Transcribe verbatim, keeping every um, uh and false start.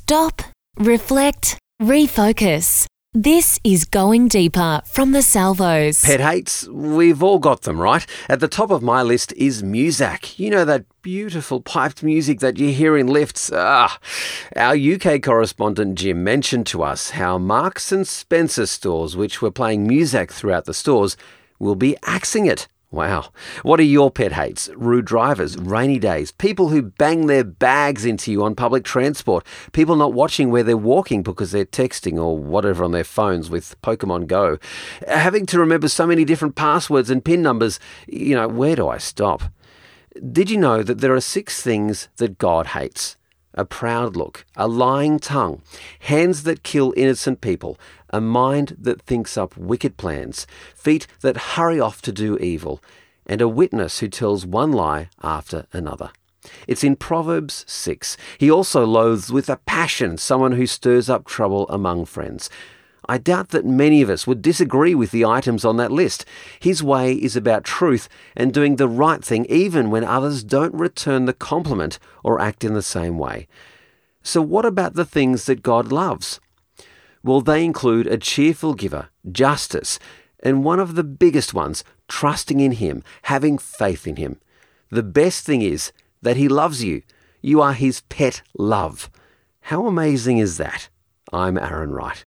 Stop, reflect, refocus. This is Going Deeper from the Salvos. Pet hates, we've all got them, right? At the top of my list is Muzak. You know, that beautiful piped music that you hear in lifts. Ah, our U K correspondent Jim mentioned to us how Marks and Spencer stores, which were playing Muzak throughout the stores, will be axing it. Wow. What are your pet hates? Rude drivers, rainy days, people who bang their bags into you on public transport, people not watching where they're walking because they're texting or whatever on their phones with Pokemon Go, having to remember so many different passwords and PIN numbers. You know, where do I stop? Did you know that there are six things that God hates? A proud look, a lying tongue, hands that kill innocent people, a mind that thinks up wicked plans, feet that hurry off to do evil, and a witness who tells one lie after another. It's in Proverbs six. He also loathes with a passion someone who stirs up trouble among friends. I doubt that many of us would disagree with the items on that list. His way is about truth and doing the right thing even when others don't return the compliment or act in the same way. So what about the things that God loves? Well, they include a cheerful giver, justice, and one of the biggest ones, trusting in Him, having faith in Him. The best thing is that He loves you. You are His pet love. How amazing is that? I'm Aaron Wright.